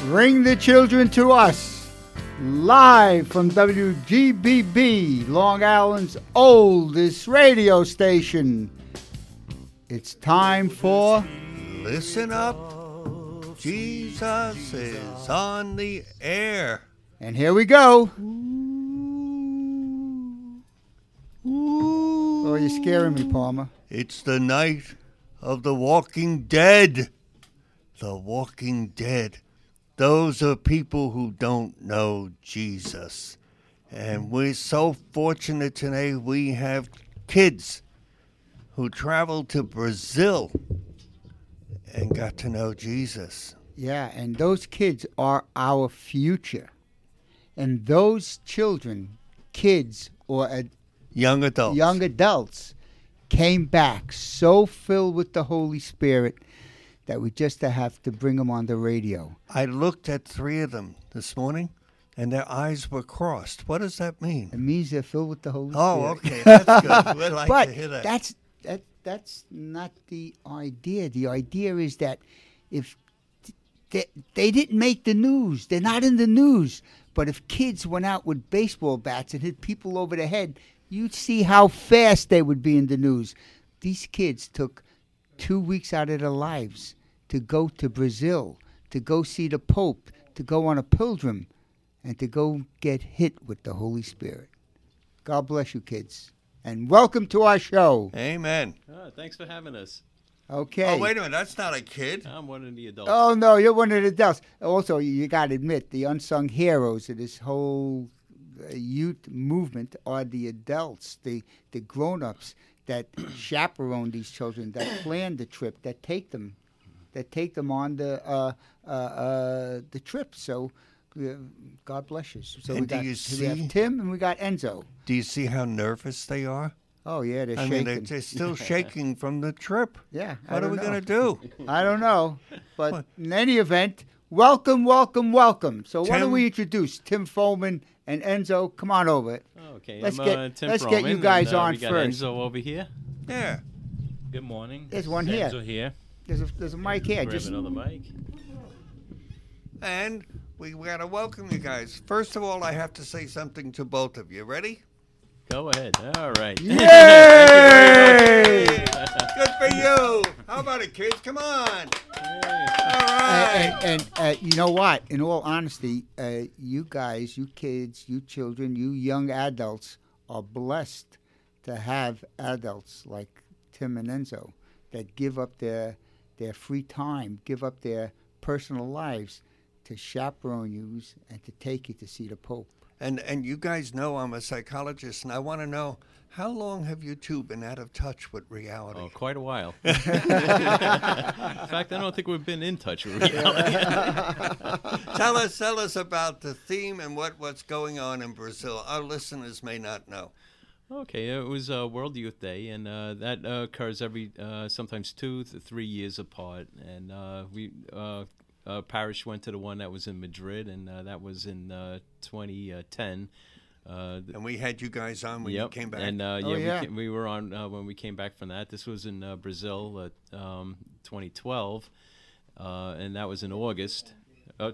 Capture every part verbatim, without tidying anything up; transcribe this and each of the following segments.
Bring the children to us. Live from W G B B, Long Island's oldest radio station. It's time for... Listen up. Jesus is on the air. And here we go. Ooh. Oh, you're scaring me, Palmer. It's the night of the Walking Dead. The Walking Dead. Those are people who don't know Jesus. And we're so fortunate today we have kids who traveled to Brazil and got to know Jesus. Yeah, and those kids are our future. And those children, kids, or ad- Young adults. young adults came back so filled with the Holy Spirit that we just have to bring them on the radio. I looked at three of them this morning, and their eyes were crossed. What does that mean? It means they're filled with the Holy Oh, Spirit. okay. That's good. We'd like but to hear that. that's that that's not the idea. The idea is that if they, they didn't make the news, they're not in the news. But if kids went out with baseball bats and hit people over the head, you'd see how fast they would be in the news. These kids took two weeks out of their lives to go to Brazil, to go see the Pope, to go on a pilgrim, and to go get hit with the Holy Spirit. God bless you, kids. And welcome to our show. Amen. Oh, thanks for having us. Okay. Oh, wait a minute. That's not a kid. I'm one of the adults. Oh, no, you're one of the adults. Also, you, you got to admit, the unsung heroes of this whole uh, youth movement are the adults, the, the grown-ups that chaperone these children, that plan the trip, that take them, that take them on the uh, uh, uh, the trip. So, uh, God bless you. So And we do got you we see- have Tim and we got Enzo. Do you see how nervous they are? Oh yeah, they're I shaking. mean, they're, they're still shaking from the trip. yeah, I What are don't we know. going to do? I don't know, but What? in any event, welcome, welcome, welcome. So why Tim- don't we introduce Tim Foreman and Enzo? Come on over. Okay, Let's I'm get- uh, Tim let's get you Froman, guys and, uh, on we got first. Enzo over here. Yeah. Good morning. There's one This is here. Enzo here. There's a there's a mic here. Grab Just another mic. And we got to welcome you guys. First of all, I have to say something to both of you. Ready? Go ahead. All right. Yay! Good for you. How about it, kids? Come on. All right. and and uh, you know what? In all honesty, uh, you guys, you kids, you children, you young adults are blessed to have adults like Tim and Enzo that give up their their free time, give up their personal lives to chaperone you and to take you to see the Pope. And and you guys know I'm a psychologist, and I want to know, how long have you two been out of touch with reality? Oh, quite a while. In fact, I don't think we've been in touch with reality. tell us, tell us about the theme and what, what's going on in Brazil. Our listeners may not know. Okay, it was uh, World Youth Day, and uh, that uh, occurs every uh, sometimes two to three years apart. And uh, we uh, uh, parish went to the one that was in Madrid, and uh, that was in uh, twenty ten. Uh, th- And we had you guys on when yep. you came back. And uh, yeah, Oh, yeah. We, ca- we were on uh, when we came back from that. This was in uh, Brazil, uh, um, twenty twelve, uh, and that was in August. Uh,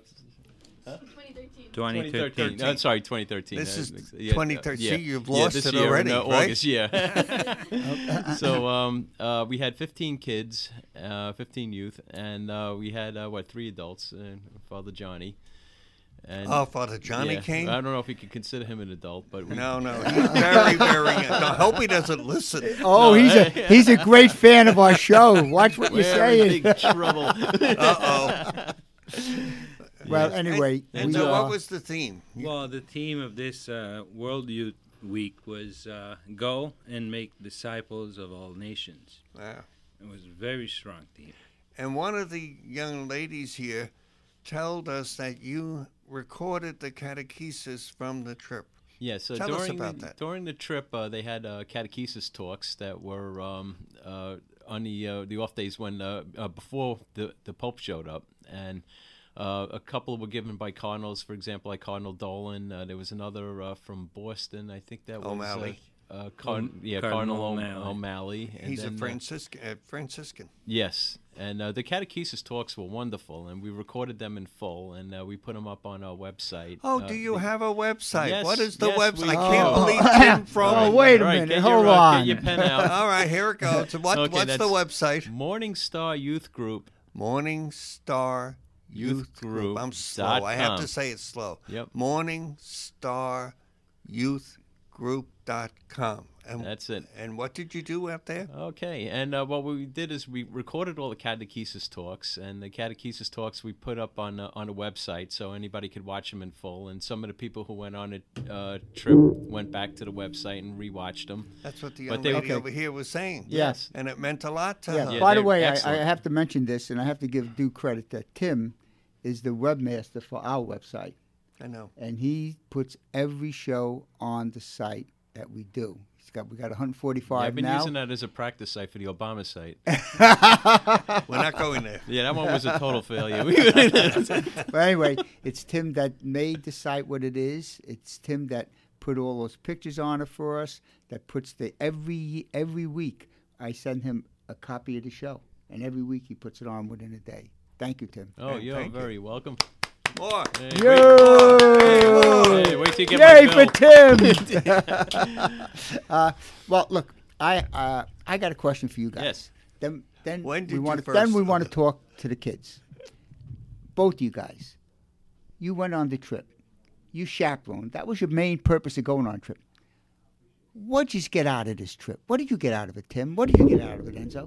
twenty twenty thirteen. thirteen. Uh, sorry, twenty thirteen. This Uh, is yeah, twenty uh, thirteen. yeah. See, you've Yeah, lost this it year in, already, uh, right? August, yeah. So um, uh, we had fifteen kids, uh, fifteen youth, and uh, we had uh, what three adults, uh, Father Johnny. And Oh, Father Johnny yeah, came? I don't know if we could consider him an adult, but we, No, no. He's very, very young. I hope he doesn't listen. Oh, No, he's a uh, he's a great fan of our show. Watch what you're we're in saying. big trouble. Uh-oh. Well, Yeah. anyway, And we so are. what was the theme? You- Well, the theme of this uh, World Youth Week was uh, go and make disciples of all nations. Wow. It was a very strong theme. And one of the young ladies here told us that you recorded the catechesis from the trip. Yeah, so Tell us during about the, that. during the trip, uh, they had uh, catechesis talks that were um, uh, on the uh, the off days when uh, uh, before the the Pope showed up, and uh, a couple were given by cardinals. For example, like Cardinal Dolan. Uh, there was another uh, from Boston. I think that was O'Malley. uh, Car- Um, yeah, Cardinal Cardinal O'Malley. O'Malley. O'Malley and He's then, a uh, Franciscan. Uh, Franciscan. Yes, and uh, the catechesis talks were wonderful, and we recorded them in full, and uh, we put them up on our website. Oh, Uh, do you the- have a website? Yes, what is the yes, website? we I can't do. believe Oh. Tim from. Oh, wait a Right, minute. get Hold your, uh, on. Get your pen out. All right, here it goes. What, Okay, what's the that's website? Morning Star Youth Group. Morning Star Youth, Youth Group. Group I'm slow. dot I have com. to say it slow. Yep. Morning Star Youth Group dot com. And, That's it. And what did you do out there? Okay, and uh, what we did is we recorded all the catechesis talks, and the catechesis talks we put up on uh, on a website so anybody could watch them in full. And some of the people who went on a uh, trip went back to the website and rewatched them. That's what the But young they- lady Okay. over here was saying. Yes. And it meant a lot to Yeah. her. Yeah, By the they're way, I, I excellent. have to mention this, and I have to give due credit that Tim is the webmaster for our website, I know. and he puts every show on the site that we do. He's got we got Yeah, one forty-five I've been now. using that as a practice site for the Obama site. We're not going there. Yeah, that one was a total failure. But anyway, it's Tim that made the site what it is. It's Tim that put all those pictures on it for us. That puts the every every week I send him a copy of the show, and every week he puts it on within a day. Thank you, Tim. Oh, Hey, you're thank you. very welcome. More. Hey, Yo! wait, hey, wait till you get Yay my for bill. Tim! uh, well, look, I uh, I got a question for you guys. Yes. Then then When did we you want first- then we want to okay. talk to the kids. Both of you guys, you went on the trip. You chaperoned. That was your main purpose of going on a trip. What'd you get out of this trip? What did you get out of it, Tim? What did you get out of it, Enzo?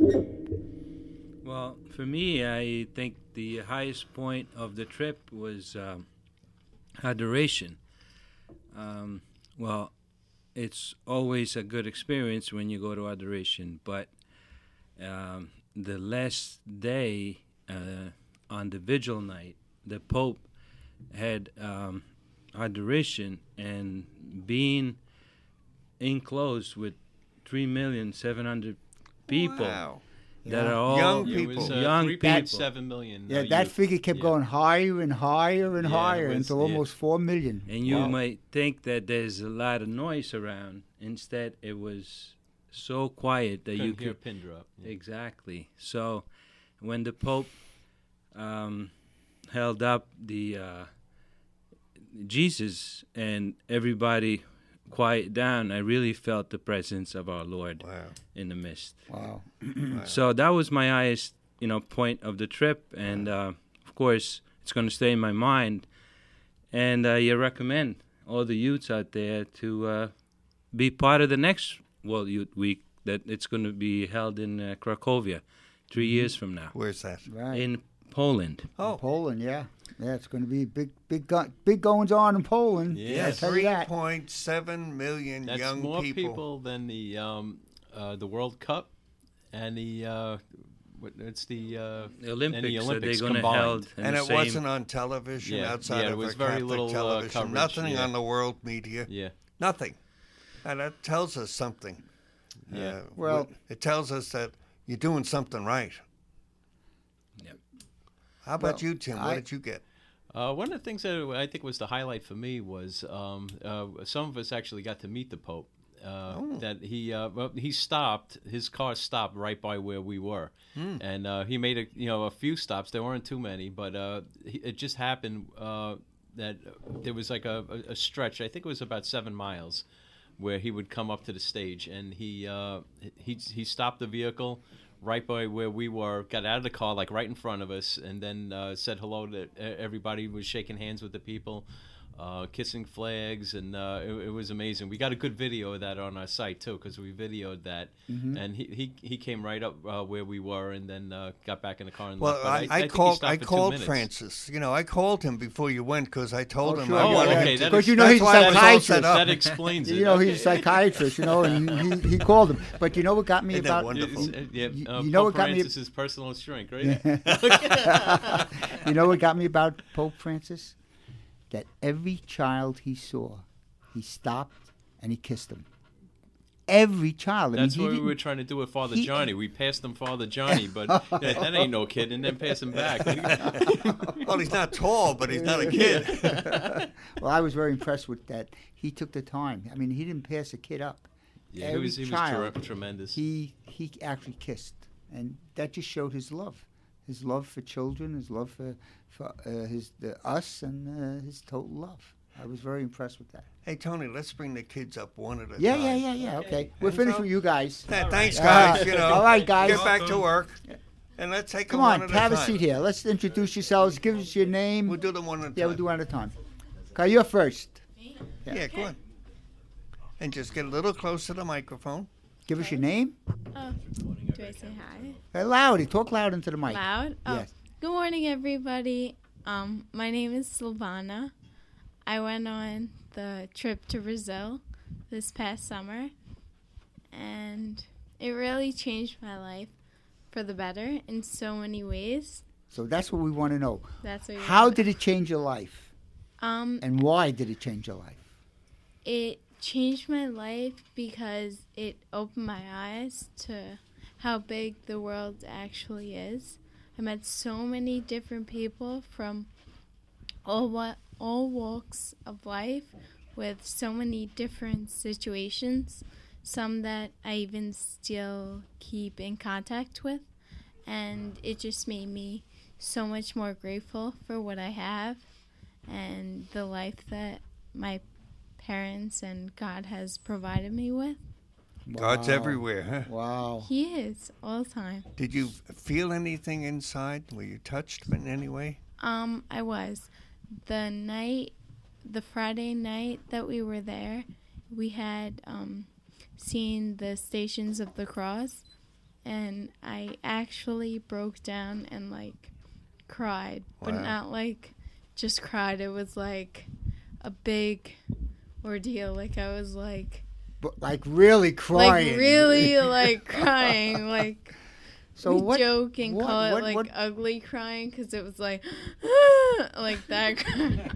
Well, for me, I think the highest point of the trip was um, adoration. Um, well, it's always a good experience when you go to adoration, but um, the last day uh, on the vigil night, the Pope had um, adoration, and being enclosed with three million seven hundred people Wow. that Yeah. are all Young It was people. uh, Young three point people. seven million. Yeah, uh, that youth. figure kept Yeah. going higher and higher and Yeah, it higher was- until yeah. almost four million. And you Wow. might think that there's a lot of noise around. Instead, it was so quiet that Couldn't you hear a could pin drop. Yeah. exactly. So, when the Pope um, held up the uh, Jesus and everybody quiet down, I really felt the presence of our Lord Wow. in the midst. Wow. So that was my highest, you know, point of the trip, and uh, of course, it's going to stay in my mind. And uh, you recommend all the youths out there to uh, be part of the next World Youth Week that it's going to be held in uh, Cracovia, three years from now, Where's that? Right. in Poland. Oh, Poland, yeah. Yeah, it's going to be big, big, go- big goings on in Poland. Yeah, I'll tell you three that. point seven million That's young more people. people. than the um, uh, the World Cup and the uh, what, it's the uh, The Olympics, and the that Olympics they're going to combined. held in And the it same, wasn't on television Yeah, outside yeah, it of was a very Catholic little, uh, television. coverage, Nothing yeah. on the world media. Yeah, Nothing. And that tells us something. Yeah. Uh, Well- it tells us that you're doing something right. Yep. How about Well, you, Tim? What I- did you get? Uh, one of the things that I think was the highlight for me was um, uh, some of us actually got to meet the Pope. Uh, Oh. That he uh, well, he stopped, his car stopped right by where we were, Hmm. and uh, he made a you know a few stops. There weren't too many, but uh, he, it just happened uh, that there was like a, a, a stretch. I think it was about seven miles, where he would come up to the stage, and he uh, he he stopped the vehicle right by where we were, got out of the car, like right in front of us, and then uh, said hello to everybody, was shaking hands with the people, uh, kissing flags, and uh, it, it was amazing. We got a good video of that on our site, too, because we videoed that. Mm-hmm. And he, he, he came right up uh, where we were and then uh, got back in the car and Well, left. But I, I, think he called. stopped I for two called minutes. Francis. You know, I called him before you went because I told Oh, him sure. I Oh, wanted okay, him that to. Because you know That's he's a why I was all psychiatrist. set up. That explains it. You know, Okay. he's a psychiatrist, you know, and he, he called him. But you know what got me Isn't that about wonderful? It's, uh, yeah, You- uh, you know Pope what got me- Francis's personal shrink, right? you know what got me about Pope Francis? That every child he saw, he stopped and he kissed them. Every child. I That's mean, he what we didn't- were trying to do with Father he- Johnny. We passed him Father Johnny, but that, that ain't no kid, and then pass him back. Well, he's not tall, but he's not a kid. Well, I was very impressed with that. He took the time. I mean, he didn't pass a kid up. Yeah, he every was he was child, tre- tremendous. he he actually kissed, and that just showed his love, his love for children, his love for for uh, his the, us, and uh, his total love. I was very impressed with that. Hey, Tony, let's bring the kids up one at a Yeah, time. yeah, yeah, yeah. Okay, we're And finished so- with you guys. Yeah, thanks, Uh, guys. You know, all right, guys. Get back to work, and let's take Come them on, one at have a a time. seat here. Let's introduce yourselves. Give us your name. We'll do them one at a Yeah, time. we'll do one at a time. Okay, you're first. Yeah, go on. And just get a little closer to the microphone. Give us your name. Oh, do I say hi? Hey, loud. Talk loud into the mic. Loud? Oh, Yes. good morning, everybody. Um, my name is Silvana. I went on the trip to Brazil this past summer, and it really changed my life for the better in so many ways. So that's what we want to know. That's what you How want. did it change your life, um and why did it change your life? it changed my life because it opened my eyes to how big the world actually is. I met so many different people from all what all walks of life with so many different situations, some that I even still keep in contact with, and it just made me so much more grateful for what I have and the life that my parents and God has provided me with. God's Wow. everywhere, huh? Wow. He is all the time. Did you feel anything inside? Were you touched in any way? Um, I was. The night, the Friday night that we were there, we had um, seen the Stations of the Cross, and I actually broke down and like cried, but Wow. not like just cried. It was like a big ordeal. Like I was like, But like really crying. like really like crying, like. So we what? joke and what- call it what- like what- ugly crying because it was like like that crying.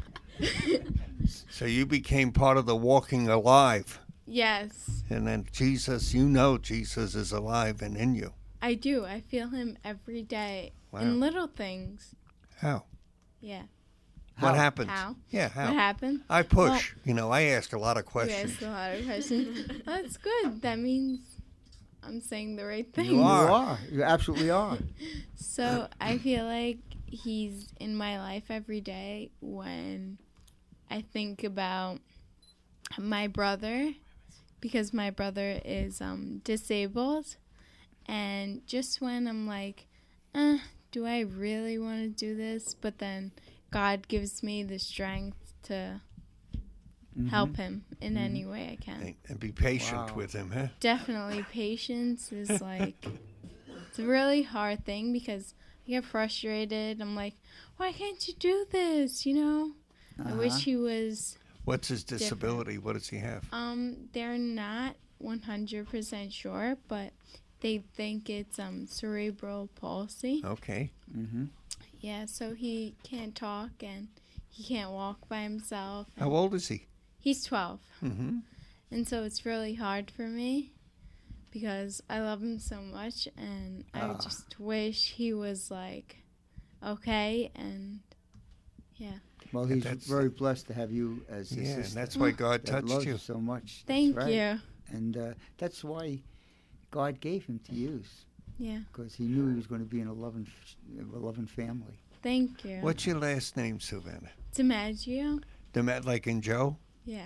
So you became part of the walking alive. Yes, And then Jesus, you know Jesus is alive and in you. I do. I feel him every day Wow. in little things. How? Yeah. What How? happens? How? Yeah, how? What happened? I push. you know, I ask a lot of You questions. asked a lot of questions. That's good. That means I'm saying the right thing. You You are. are. You absolutely are. So I feel like he's in my life every day when I think about my brother, because my brother is um, disabled, and just when I'm like, eh, do I really want to do this? But then God gives me the strength to Mhm. help him in any way I can. And, and be patient Wow. with him, huh? Definitely patience is like it's a really hard thing because I get frustrated. I'm like, why can't you do this? You know? I Uh-huh. wish he was What's his disability? What does he have? um they're not one hundred percent sure, but they think it's um cerebral palsy. Okay. Mm-hmm. Yeah, so he can't talk and he can't walk by himself. and How old is he? He's twelve. Mm-hmm. And so it's really hard for me because I love him so much and I Ah. just wish he was like okay and yeah. Well, Yeah, he's that's- very blessed to have you as his Yeah, and sister. that's why God that touched loves you. you so much. That's Thank right. you. And uh, that's why God gave him to use, Yeah. because he knew he was going to be in a loving, a loving family. Thank you. What's your last name, Savannah? DiMaggio? Demet, like in Joe? Yeah.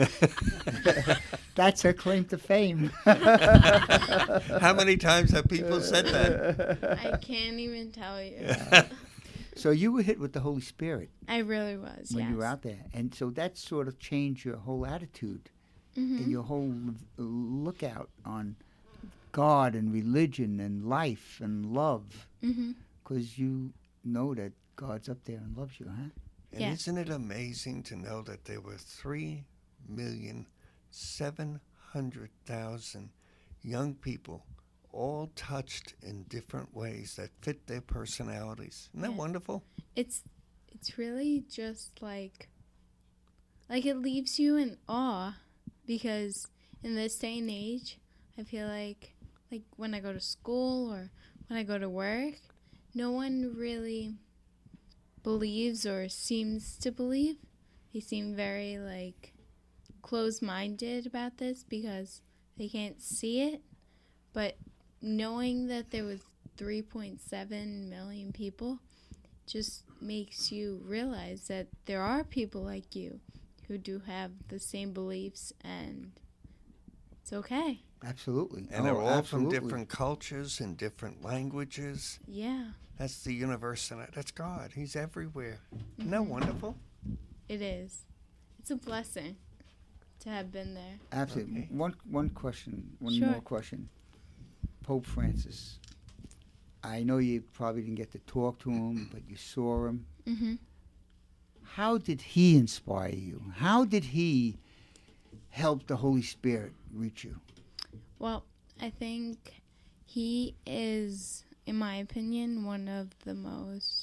That's her claim to fame. How many times have people said that? I can't even tell you. So you were hit with the Holy Spirit I really was. when yes. you were out there, and so that sort of changed your whole attitude Mhm. and your whole lookout on God and religion and life and love, Mhm. because you know that God's up there and loves you, huh? And Yeah. isn't it amazing to know that there were three million seven hundred thousand young people, all touched in different ways that fit their personalities? Isn't that Yeah. wonderful? It's it's really just like like it leaves you in awe because in this day and age, I feel like like when I go to school or when I go to work, no one really believes or seems to believe. They seem very like closed-minded about this because they can't see it, but knowing that there was three point seven million people just makes you realize that there are people like you who do have the same beliefs, and it's okay. Absolutely. And Oh, they're all absolutely. from different cultures and different languages. Yeah, That's the universe, and that's God. He's everywhere. Isn't that wonderful? it is. It's a blessing to have been there. Absolutely. Okay. One one question, one Sure. more question. Pope Francis. I know you probably didn't get to talk to him, but you saw him. Mm-hmm. How did he inspire you? How did he help the Holy Spirit reach you? Well, I think he is, in my opinion, one of the most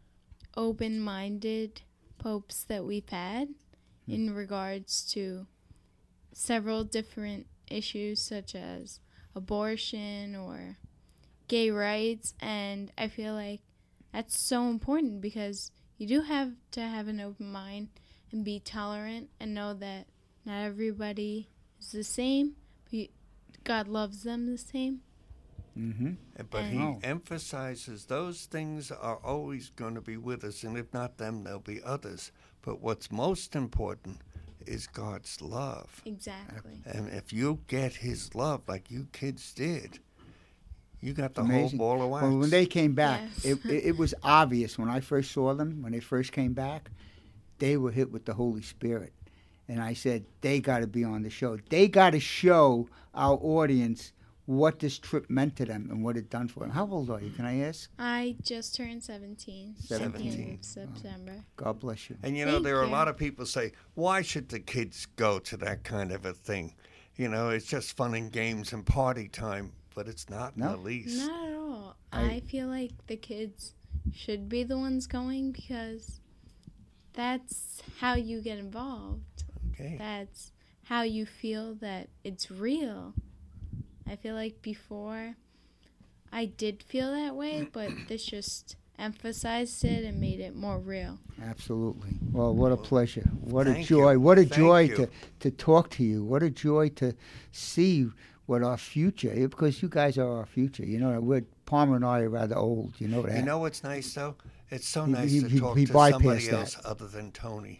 open-minded popes that we've had in regards to several different issues such as abortion or gay rights, and I feel like that's so important because you do have to have an open mind and be tolerant and know that not everybody is the same, but you, God loves them the same. Mm-hmm. But he Oh. emphasizes those things are always going to be with us, and if not them, there'll be others. But what's most important is God's love. Exactly. And if you get his love like you kids did, you got the Amazing. whole ball of wax. Well, when they came back, Yes. it, it, it was obvious when I first saw them, when they first came back, they were hit with the Holy Spirit. And I said, they got to be on the show. They got to show our audience what this trip meant to them and what it done for them. How old are you, can I ask? I just turned seventeen. Seventeen. seventeenth of September. God bless you. And you know, Thank there are a you. lot of people say, why should the kids go to that kind of a thing? You know, it's just fun and games and party time, but it's not No. in the least. Not at all. I- I feel like the kids should be the ones going because that's how you get involved. Okay. That's how you feel that it's real. I feel like before I did feel that way, but this just emphasized it and made it more real. Absolutely. Well, what a pleasure. What a Thank joy. you. What a Thank joy you. to, to talk to you. What a joy to see what our future is, because you guys are our future. You know, we're, Palmer and I are rather old. You know that. You know what's nice, though? It's so He- nice he- to he- talk he to somebody bypassed else that. other than Tony.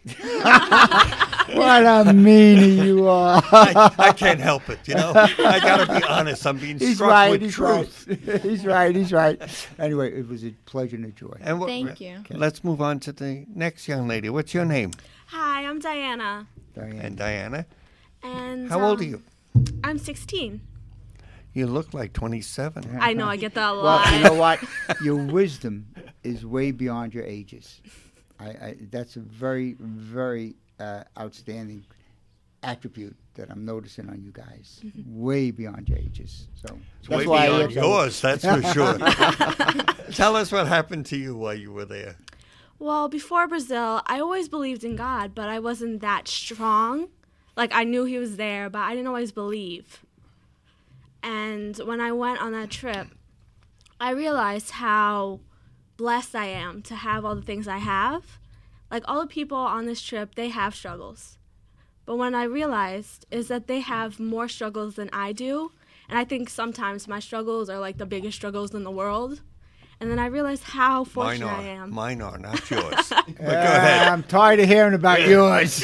What a meanie you are. I, I can't help it, you know? I got to be honest. I'm being He's struck right. with He's truth. right. he's right. He's right. Anyway, it was a pleasure and a joy. And what- Thank you. Let's move on to the next young lady. What's your name? Hi, I'm Diana. Diane. And Diana. And How old are um, you? I'm sixteen. You look like twenty-seven. I know, I get that a Well, lot. you know what? Your wisdom is way beyond your ages. I, I that's a very, very uh, outstanding attribute that I'm noticing on you guys. Way beyond your ages. So It's that's way why I beyond asked you. yours, that's for sure. Tell us what happened to you while you were there. Well, before Brazil, I always believed in God, but I wasn't that strong. Like, I knew he was there, but I didn't always believe. And when I went on that trip, I realized how blessed I am to have all the things I have. Like, all the people on this trip, they have struggles. But what I realized is that they have more struggles than I do. And I think sometimes my struggles are like the biggest struggles in the world. And then I realized how Mine fortunate are. I am. Mine are, not yours. But go Uh, ahead. I'm tired of hearing about yours.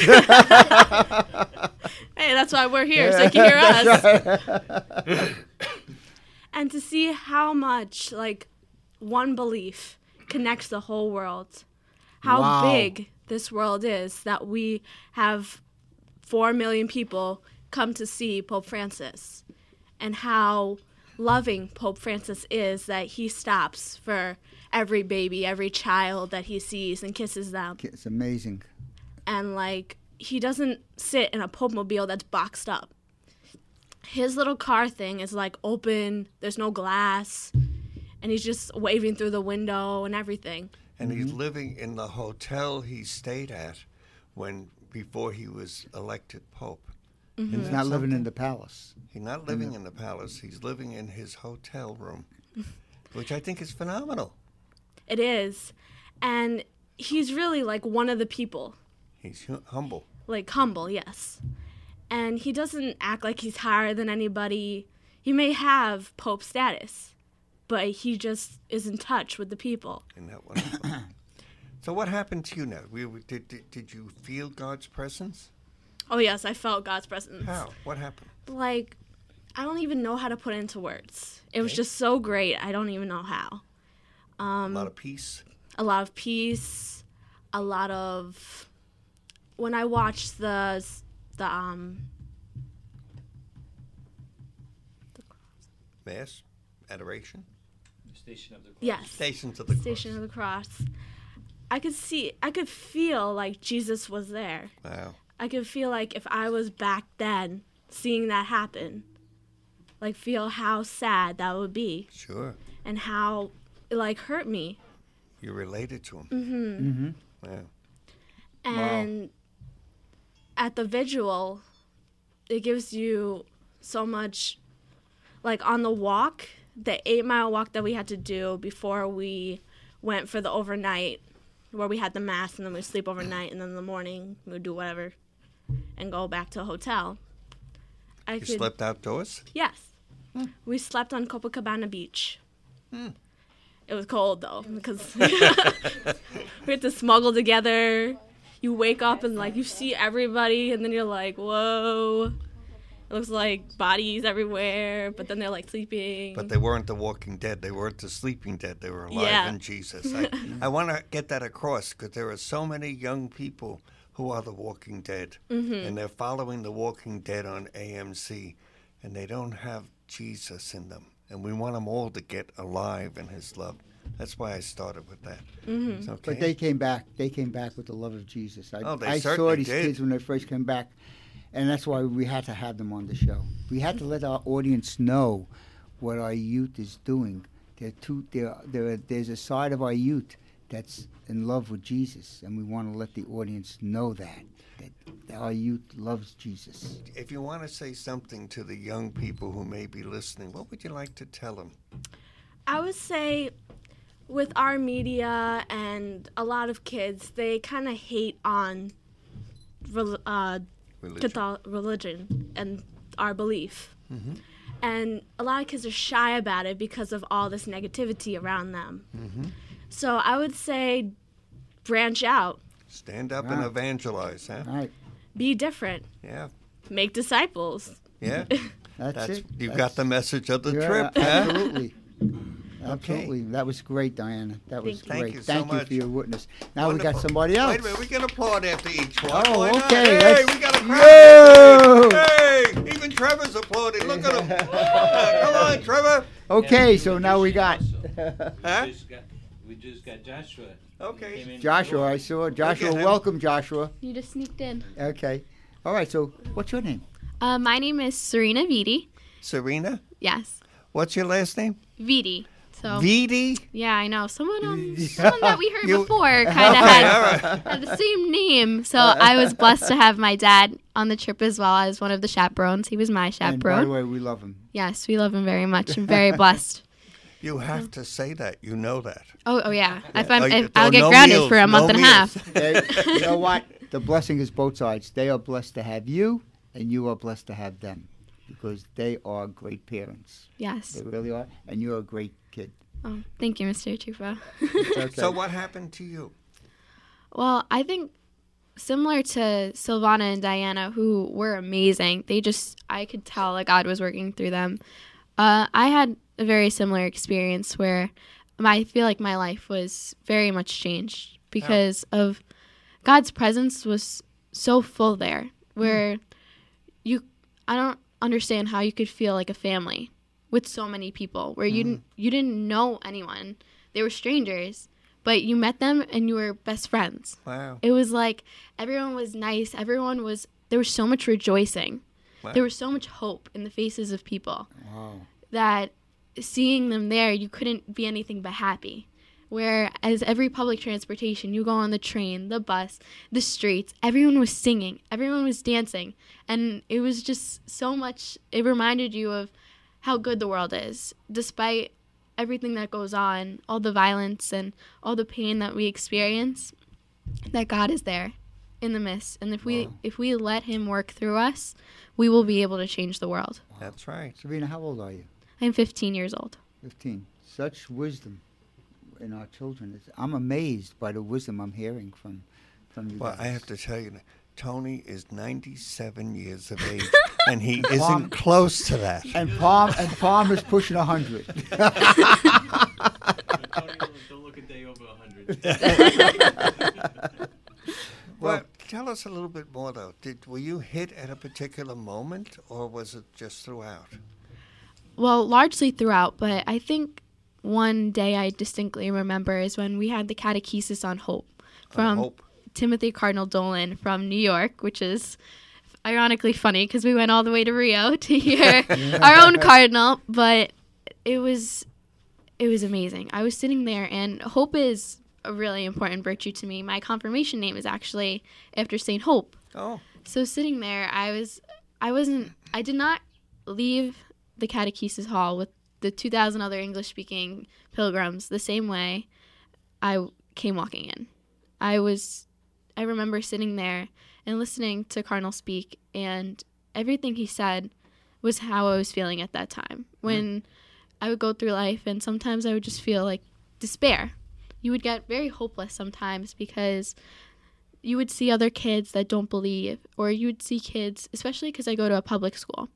Hey, that's why we're here, so you can hear us. That's right. And to see how much, like, one belief connects the whole world. How Wow. big this world is that we have four million people come to see Pope Francis. And how loving Pope Francis is that he stops for every baby, every child that he sees and kisses them. It's amazing. And, like, he doesn't sit in a Pope mobile that's boxed up. His little car thing is, like, open, there's no glass, and he's just waving through the window and everything. And he's living in the hotel he stayed at when before he was elected pope. Mm-hmm. He's not living in the palace. He's not living in the palace. He's living in his hotel room, which I think is phenomenal. It is. And he's really, like, one of the people. He's hu- humble. Like, humble, yes. and he doesn't act like he's higher than anybody. He may have Pope status, but he just is in touch with the people. Isn't that wonderful? So what happened to you now? We, we, did, did, did you feel God's presence? Oh, yes, I felt God's presence. How? What happened? Like, I don't even know how to put it into words. It was Okay. just so great. I don't even know how. Um, A lot of peace? a lot of peace, a lot of... When I watched the... the um. Mass? Adoration? Station of the Cross. Yes. Stations of the Station Cross. of the Cross. I could see, I could feel like Jesus was there. Wow. I could feel like if I was back then, seeing that happen, like feel how sad that would be Sure. and how it like hurt me. You related to him. Mm-hmm. Mm-hmm. Wow. And at the vigil, it gives you so much, like on the walk, the eight mile walk that we had to do before we went for the overnight, where we had the mass and then we'd sleep overnight and then in the morning we would do whatever and go back to a hotel. I You could, slept outdoors? Yes. We slept on Copacabana Beach. Hmm. It was cold though because we had to smuggle together. You wake up and like you see everybody and then you're like, whoa. It looks like bodies everywhere, but then they're like sleeping. But they weren't the walking dead. They weren't the sleeping dead. They were alive Yeah. in Jesus. I, I want to get that across because there are so many young people who are the walking dead. Mm-hmm. And they're following the walking dead on A M C. And they don't have Jesus in them. And we want them all to get alive in his love. That's why I started with that. Mm-hmm. It's okay. But they came back. They came back with the love of Jesus. I, Oh, they I saw certainly these did. kids when they first came back, and that's why we had to have them on the show. We had to let our audience know what our youth is doing. They're too, they're, they're, there's a side of our youth that's in love with Jesus, and we want to let the audience know that, that, that our youth loves Jesus. If you want to say something to the young people who may be listening, what would you like to tell them? I would say with our media and a lot of kids, they kind of hate on rel- uh, Religion. Catholic religion and our belief. Mhm. And a lot of kids are shy about it because of all this negativity around them. Mhm. So I would say branch out, Stand up and Wow. evangelize, huh? All right, be different, Yeah. make disciples. Yeah. that's, That's, it. you That's- got the message of the yeah, trip, huh? Absolutely. Absolutely. That was great, Diana. That was Thank you. great. Thank you so Thank you much. for your witness. Now we got Wonderful. somebody else. Wait a minute, we can applaud after each one. Oh, Why not? okay, Hey, let's- we got a Yo! crowd. Hey, even Trevor's applauding. Look at him. Come on, Trevor. Okay, so now we got Huh? We just got, we just got Joshua. Okay. Came in the Joshua. door. I saw Joshua. Look at him. Welcome, Joshua. You just sneaked in. Okay. All right. So, what's your name? Uh, my name is Serena Viti. Serena, Yes, what's your last name? Viti. So Vidi? yeah, I know someone um, someone that we heard You- before kind of Okay, had, all right. had the same name. So I was blessed to have my dad on the trip as well as one of the chaperones. He was my And by the chaperone. way, we love him. Yes, we love him very much. I'm very blessed. You have to say that. You know that. Oh, oh yeah. If I'm, Oh, if, oh, I'll get no grounded meals, for a month no and a meals. half. They, you know what? The blessing is both sides. They are blessed to have you, and you are blessed to have them, because they are great parents. Yes. They really are, and you're a great kid. Oh, thank you, Mister Chufa. Okay. So what happened to you? Well, I think similar to Silvana and Diana, who were amazing, they just, I could tell that God was working through them. Uh, I had a very similar experience where my, I feel like my life was very much changed because of God's presence was so full there, where you, I don't understand how you could feel like a family with so many people, where you didn't, you didn't know anyone. They were strangers, but you met them and you were best friends. Wow. It was like everyone was nice. Everyone was, there was so much rejoicing. Wow. There was so much hope in the faces of people Wow. that seeing them there, you couldn't be anything but happy. Whereas every public transportation, you go on the train, the bus, the streets, everyone was singing, everyone was dancing. And it was just so much, it reminded you of how good the world is, despite everything that goes on, all the violence and all the pain that we experience, that God is there in the midst. And if we Wow. if we let him work through us, we will be able to change the world. That's right. Serena, how old are you? I'm fifteen years old. fifteen. Such wisdom in our children. It's, I'm amazed by the wisdom I'm hearing from, from you Well, guys. I have to tell you, Tony is ninety-seven years of age, and he Palm- isn't close to that. And Palm and Palm is pushing a hundred. Don't look a day over one hundred. Well, tell us a little bit more, though. Did were you hit at a particular moment, or was it just throughout? Well, largely throughout, but I think one day I distinctly remember is when we had the catechesis on hope from Hope. Timothy Cardinal Dolan from New York, which is ironically funny because we went all the way to Rio to hear our own cardinal, but it was it was amazing. I was sitting there, and hope is a really important virtue to me. My confirmation name is actually after Saint Hope. Oh, So sitting there, I was I wasn't I did not leave the catechesis hall with the two thousand other English-speaking pilgrims the same way I came walking in. I was I remember sitting there and listening to Cardinal speak, and everything he said was how I was feeling at that time. When I would go through life, and sometimes I would just feel like despair. You would get very hopeless sometimes because you would see other kids that don't believe, or you would see kids, especially because I go to a public school.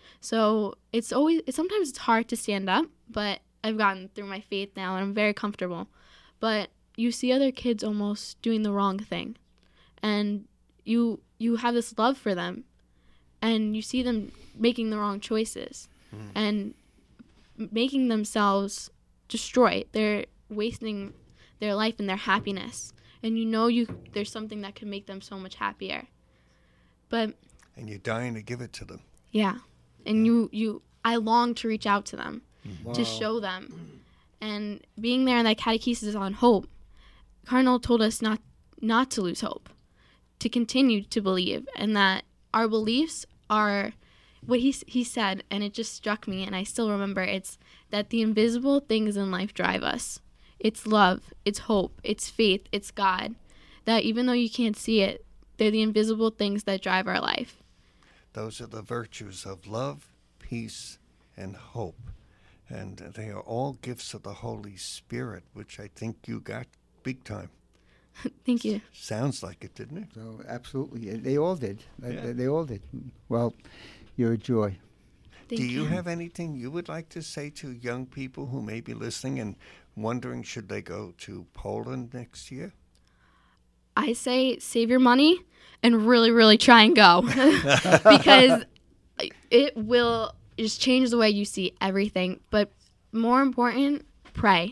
So it's always, it's, sometimes it's hard to stand up, but I've gotten through my faith now, and I'm very comfortable. But you see other kids almost doing the wrong thing, and you you have this love for them, and you see them making the wrong choices, mm. and making themselves destroy. They're wasting their life and their happiness, and you know you there's something that can make them so much happier. But and you're dying to give it to them. Yeah, and you you I long to reach out to them, Wow. to show them, and being there in that catechesis on hope, Cardinal told us not not to lose hope, to continue to believe, and that our beliefs are what he he said, and it just struck me, and I still remember. It's that the invisible things in life drive us. It's love, it's hope, it's faith, it's God. That even though you can't see it, they're the invisible things that drive our life. Those are the virtues of love, peace, and hope. And they are all gifts of the Holy Spirit, which I think you got big time. Thank you. Sounds like it, didn't it? So absolutely, they all did. They- Yeah. They all did. Well, you're a joy. Thank Do you have anything you would like to say to young people who may be listening and wondering should they go to Poland next year? I say save your money and really, really try and go because it will just change the way you see everything. But more important, pray.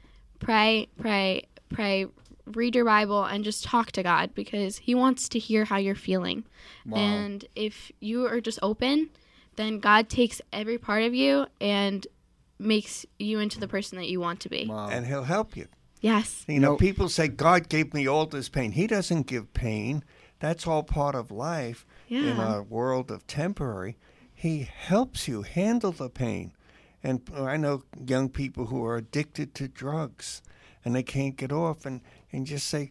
Pray, pray, pray. Read your Bible and just talk to God because he wants to hear how you're feeling. Wow. And if you are just open, then God takes every part of you and makes you into the person that you want to be. Wow. And he'll help you. Yes. You know, No. people say, God gave me all this pain. He doesn't give pain. That's all part of life in Yeah. our world of temporary. He helps you handle the pain. And I know young people who are addicted to drugs and they can't get off, and, and just say,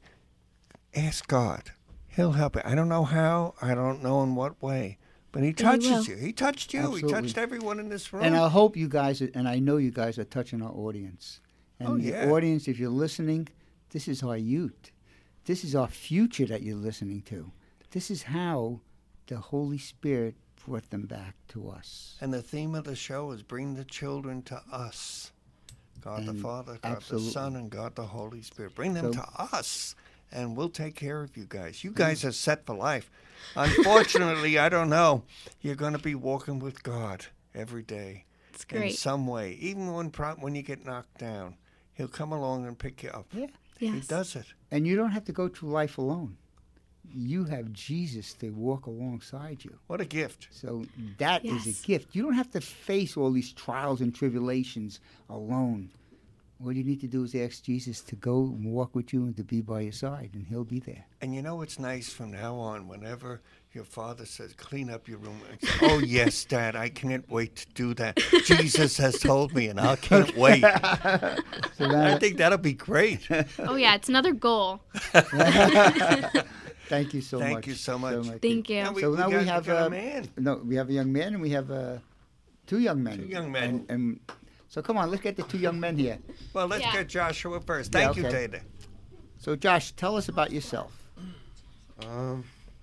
ask God. He'll help you. I don't know how. I don't know in what way. But he But he touches will. you. He touched you. Absolutely. He touched everyone in this room. And I hope you guys, are, and I know you guys are touching our audience. And Oh, the yeah. audience, if you're listening, this is our youth. This is our future that you're listening to. This is how the Holy Spirit brought them back to us. And the theme of the show is bring the children to us. God the And Father, God absolutely. the Son, and God the Holy Spirit. Bring them So- to us, and we'll take care of you guys. You guys are set for life. Unfortunately, I don't know. You're going to be walking with God every day It's in great. some way. Even when pro- when you get knocked down, he'll come along and pick you up. Yeah. He Yes. does it. And you don't have to go through life alone. You have Jesus to walk alongside you. What a gift. So that is Yes. a gift. You don't have to face all these trials and tribulations alone. All you need to do is ask Jesus to go and walk with you and to be by your side, and he'll be there. And you know what's nice from now on, whenever your father says, clean up your room, I say, oh, yes, Dad, I can't wait to do that. Jesus has told me, and I can't wait. So I that, think that'll be great. Oh, yeah, it's another goal. Thank you so Thank much. you so much. Thank you. Now we, So we now got, we have, got uh, a man. No, we have a young man and we have uh, two young men. Two young men. And, and so come on, let's get the two young men here. Well, let's Yeah. get Joshua first. Yeah, Thank you, okay. Data. So Josh, tell us about yourself. Um,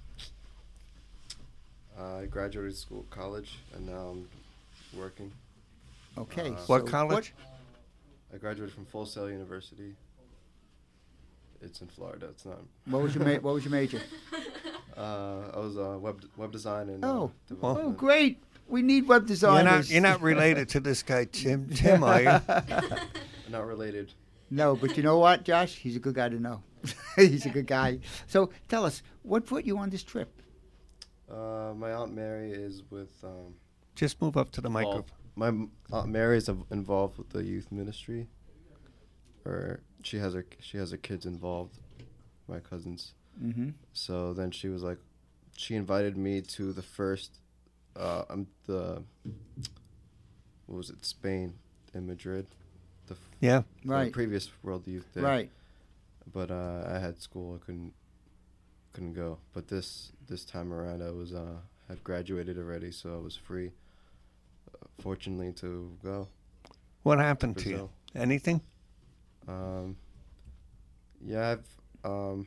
I graduated school, college, and now I'm working. Okay. Uh, What so college? I graduated from Full Sail University. It's in Florida. It's not. What, was your ma- What was your major? Uh, I was uh, web web design and Oh. uh, Oh, development. great. We need web You're designers. not, you're not related to this guy, Tim, Tim, are you? Not related. No, but you know what, Josh? He's a good guy to know. He's a good guy. So tell us, what put you on this trip? Uh, my aunt Mary is with. Um, Just move up to the microphone. involved- my m- aunt Mary is av- involved with the youth ministry. Or she has her she has her kids involved. My cousins. Mm-hmm. So then she was like, she invited me to the first, uh, um, the, what was it, Spain in Madrid, the, f- Yeah. the Right. previous World Youth Day. Right. But uh, I had school, I couldn't, couldn't go. But this this time around, I was uh, had graduated already, so I was free. Uh, fortunately, to go. What happened to you? Brazil. Anything? Um, yeah, I've, um,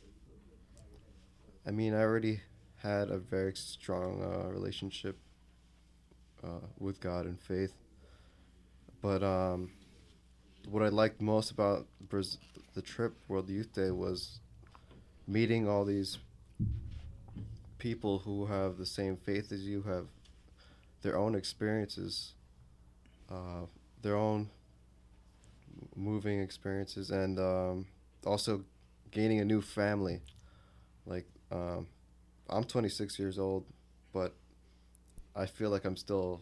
I mean, I already had a very strong uh, relationship uh, with God and faith. But um, what I liked most about Braz- the trip, World Youth Day, was meeting all these people who have the same faith as you, have their own experiences, uh, their own moving experiences, and um, also gaining a new family. Like, um, I'm twenty-six years old, but I feel like I'm still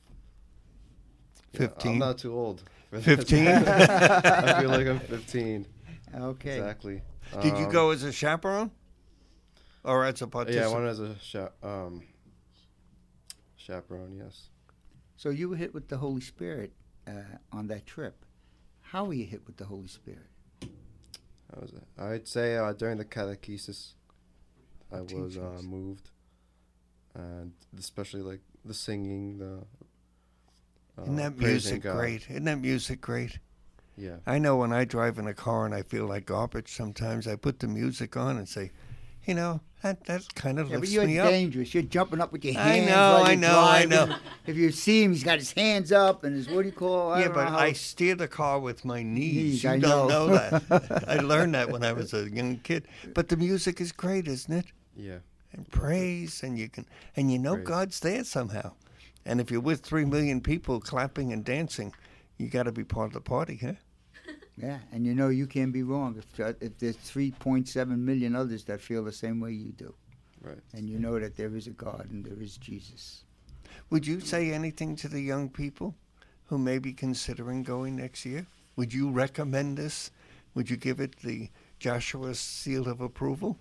yeah, fifteen. I'm not too old. fifteen? I feel like I'm fifteen. Okay. Exactly. Did you Um, go as a chaperone? Or as a Yeah, I participant? went as a cha- um, chaperone. Yes. So you were hit with the Holy Spirit uh, on that trip. How were you hit with the Holy Spirit? How was it? I'd say uh, during the catechesis, I was uh, Teachings. moved, and especially like the singing, the uh, Isn't that praising music God. great? Isn't that music great? Yeah. I know when I drive in a car and I feel like garbage sometimes, I put the music on and say, you know, that, that kind of Yeah, but lifts you're me up. dangerous. You're jumping up with your I hands. know, while I you're know, I driving. know. If you see him, he's got his hands up and his, what do you call I Yeah, don't know but how- I steer the car with my knees. Knees, you I don't know. know, that. I learned that when I was a young kid. But the music is great, isn't it? Yeah. And praise, and you can, and you know Praise. God's there somehow. And if you're with three million people clapping and dancing, you got to be part of the party, huh? Yeah, and you know you can't be wrong if uh, if there's three point seven million others that feel the same way you do, Right. and you know that there is a God and there is Jesus. Would you say anything to the young people who may be considering going next year? Would you recommend this? Would you give it the Joshua seal of approval?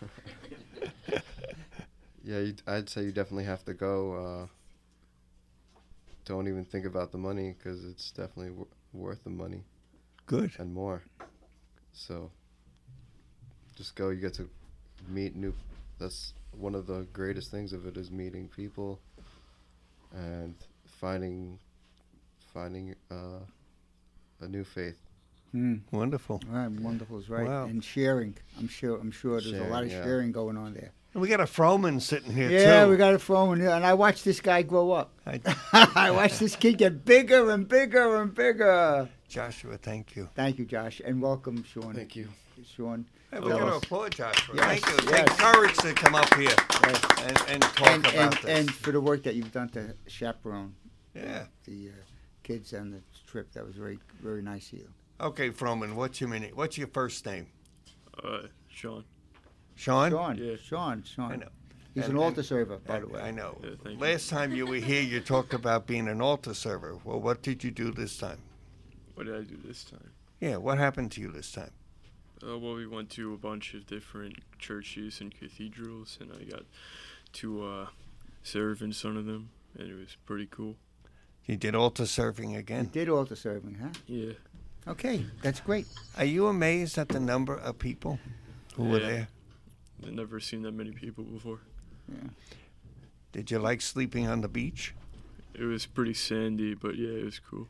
Yeah, you'd, I'd say you definitely have to go. Uh, don't even think about the money because it's definitely w- worth the money Good. and more. So just go. You get to meet new. That's one of the greatest things of it is meeting people and finding finding uh, a new faith. Hmm. Wonderful. Right, wonderful is right, Wow. and sharing. I'm sure. I'm sure there's a lot Sharing, of yeah. sharing going on there. And we got a Froman sitting here, Yeah, too. we got a phone, and I watched this guy grow up. I, I watched this kid get bigger and bigger and bigger. Joshua, thank you. Thank you, Josh, and welcome, Sean. Thank you. Sean. Hey, we Tell got to us. applaud Joshua. Yes, Thank you. yes. Take courage to come up here Yes. and, and talk And, about and, this. and for the work that you've done to chaperone yeah. the uh, kids on the trip. That was very, very nice of you. Okay, Froman, what's your minute? What's your first name? Uh, Sean. Sean? Sean, Yeah. Sean, Sean. I know. He's And- an altar and- server, by I, the way. I know. Yeah, thank you. Last time you were here, you talked about being an altar server. Well, what did you do this time? What did I do this time? Yeah, what happened to you this time? Uh, well, we went to a bunch of different churches and cathedrals, and I got to uh, serve in some of them, and it was pretty cool. You did altar serving You again. did altar serving, huh? Yeah. Okay, that's great. Are you amazed at the number of people who were Yeah. there? I've never seen that many people before. Yeah. Did you like sleeping on the beach? It was pretty sandy, but yeah, it was cool.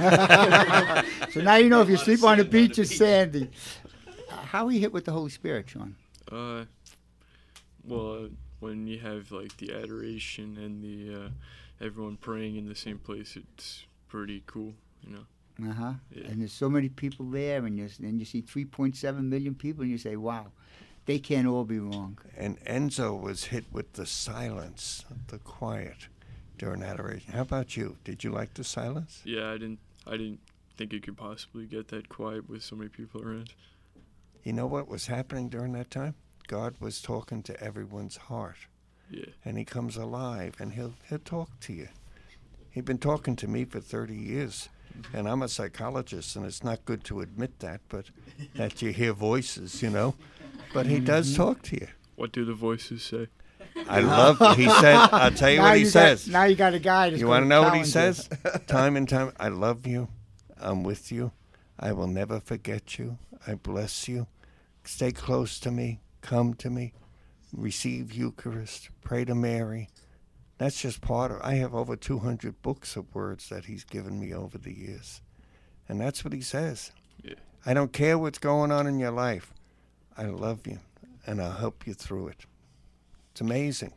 So now you know if you sleep on the beach, it's sandy. Uh, how are you hit with the Holy Spirit, Sean? Uh, well, uh, when you have like the adoration and the uh, everyone praying in the same place, it's pretty cool, you know. Uh huh. Yeah. And there's so many people there, and you and you see three point seven million people, and you say, "Wow, they can't all be wrong." And Enzo was hit with the silence, the quiet during adoration. How about you? Did you like the silence? Yeah, I didn't. I didn't think it could possibly get that quiet with so many people around. You know what was happening during that time? God was talking to everyone's heart. Yeah. And he comes alive, and he'll he'll talk to you. He'd been talking to me for thirty years, and I'm a psychologist, and it's not good to admit that, but that you hear voices, you know. But he does talk to you. What do the voices say? I love, he said, I'll tell you Now what he you got- says. now you got a guy that's You gonna want to know what he challenge says? you. Time and time, I love you. I'm with you. I will never forget you. I bless you. Stay close to me. Come to me. Receive Eucharist. Pray to Mary. That's just part of, I have over two hundred books of words that he's given me over the years. And that's what he says. Yeah. I don't care what's going on in your life. I love you, and I'll help you through it. It's amazing.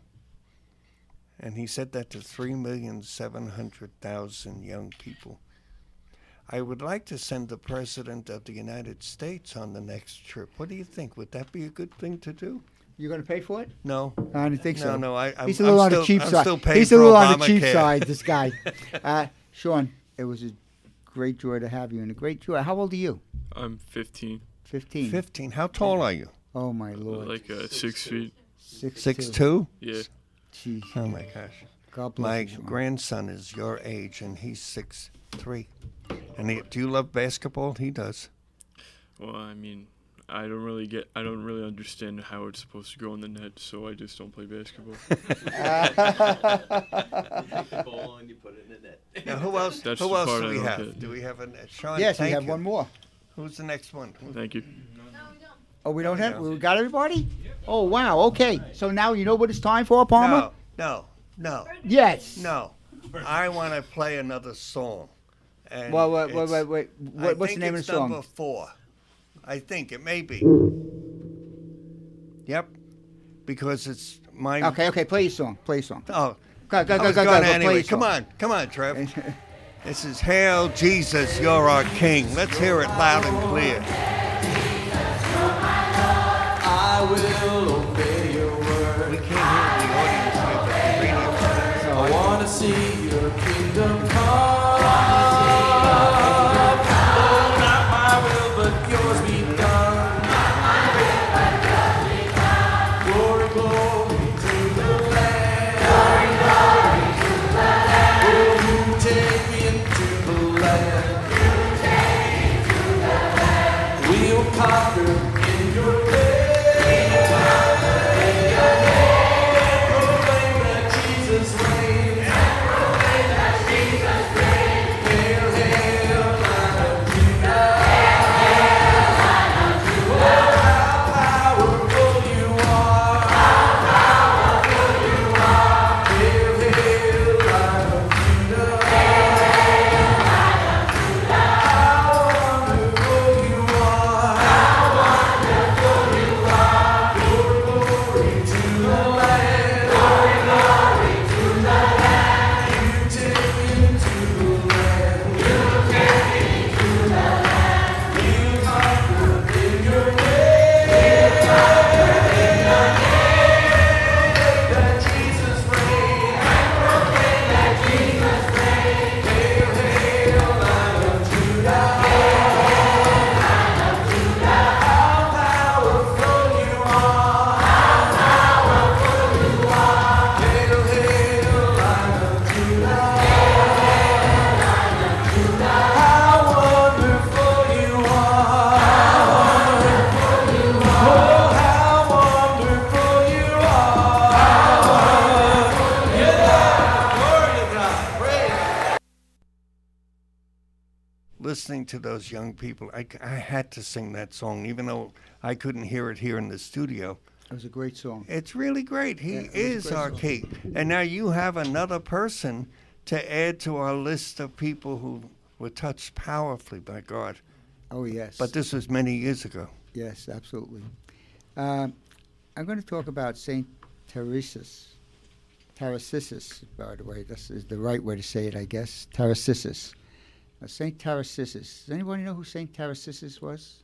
And he said that to three million seven hundred thousand young people. I would like to send the President of the United States on the next trip. What do you think? Would that be a good thing to do? You going to pay for it? No. I don't think No, so. no, I- I'm- He's a little I'm on still- the cheap I'm side. still paying He's a for little on the cheap Obamacare. side, this guy. Uh, Sean, it was a great joy to have you, and a great joy. How old are you? I'm fifteen. Fifteen. Fifteen. How tall are you? Oh my lord. Like uh, six feet. Six, Six two. two? Yeah. Jeez. Oh my gosh. God bless My you, Sean. grandson is your age, and he's six three. And he, do you love basketball? He does. Well, I mean, I don't really get. I don't really understand how it's supposed to go on the net, so I just don't play basketball. Ball and you put it in the net. Now, who else? That's who the else part do I we don't have? get. Do we have a Sean? Yes, we thank have you. one more. Who's the next one? Who- Thank you. Oh, we don't No, have. we We got everybody. Oh wow. Okay. So now you know what it's time for, Palmer. No, no, no, Yes. no. I want to play another song. And Well, wait, wait, it's- wait, wait. I What, what's the think name of it's the song? number four. I think it may be. Yep. Because it's my. Okay, okay. Play your song. Play your song. Oh. Go, go, I go, was go, go, gonna go. Play anyway. your Come song. on, come on, Trev. This is Hail Jesus, You're Our King. Let's hear it loud and clear. I will obey your word. We can't hear the audience here, but the radio. I want to see your kingdom come. Oh, not my will, but yours be done. Glory, glory to the Lamb. Oh, you take me into the land. We'll conquer in your name. Proclaim that Jesus reigns. Hail, hail, Lion of Judah. Oh, how powerful you are. Hail, hail, Lion of Judah. How wonderful you are. Glory, glory to the Lamb. You take me into the land. You conquer in your name. That Jesus reigns. Hail, hail, Lion of Judah. How powerful you are. Hail, hail, Lion of Judah. How wonderful you are. Oh, how wonderful you are. Yeah, glory to God. Praise. Listening to those young people, I, I had to sing that song, even though I couldn't hear it here in the studio. It was a great song. It's really great. He Yeah, it was a is great our song. king. And now you have another person to add to our list of people who were touched powerfully by God. Oh, yes. But this was many years ago. Yes, absolutely. Uh, I'm going to talk about Saint Tarasius. Tarasisus, by the way. This is the right way to say it, I guess. Tarasisus. Uh, Saint Tarasisus. Does anybody know who Saint Tarasisus was?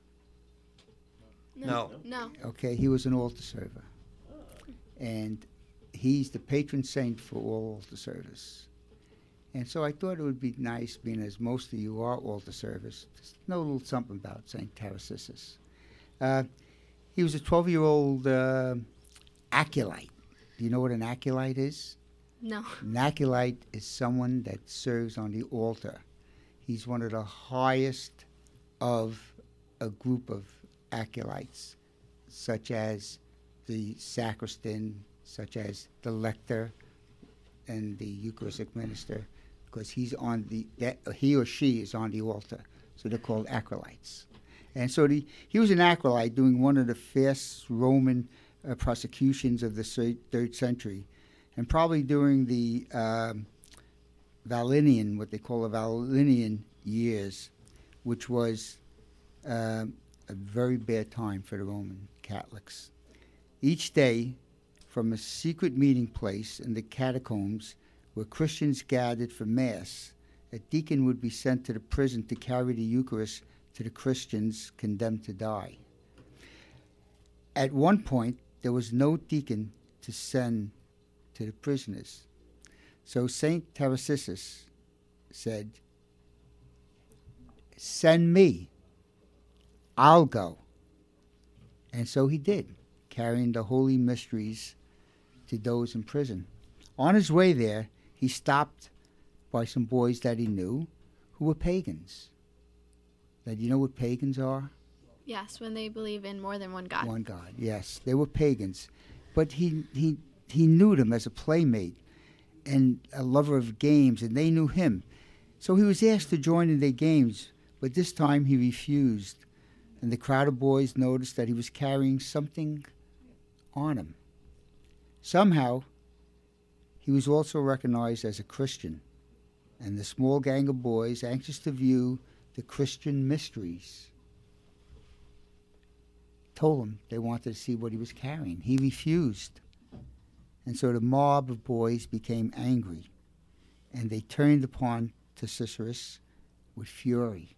No. No. Okay, he was an altar server. And he's the patron saint for all altar servers. And so I thought it would be nice, being as most of you are altar servers, to know a little something about Saint Tarasisus. Uh, he was a twelve-year-old uh, acolyte. Do you know what an acolyte is? No. An acolyte is someone that serves on the altar. He's one of the highest of a group of acolytes, such as the sacristan, such as the lector, and the Eucharistic minister, because he's on the that he or she is on the altar, so they're called acolytes. And so the, he was an acolyte doing one of the fast Roman uh, prosecutions of the thir- third century, and probably during the um, Valinian, what they call the Valinian years, which was um, a very bad time for the Roman Catholics. Each day, from a secret meeting place in the catacombs where Christians gathered for Mass, a deacon would be sent to the prison to carry the Eucharist to the Christians condemned to die. At one point, there was no deacon to send to the prisoners. So Saint Tarasisus said, "Send me. I'll go." And so he did, carrying the holy mysteries to those in prison. On his way there, he stopped by some boys that he knew who were pagans. Now, do you know what pagans are? Yes, when they believe in more than one God. One God, yes. They were pagans. But he, he, he knew them as a playmate and a lover of games, and they knew him. So he was asked to join in their games, but this time he refused. And the crowd of boys noticed that he was carrying something on him. Somehow, he was also recognized as a Christian, and the small gang of boys, anxious to view the Christian mysteries, told him they wanted to see what he was carrying. He refused. And so the mob of boys became angry, and they turned upon Tarasisus with fury.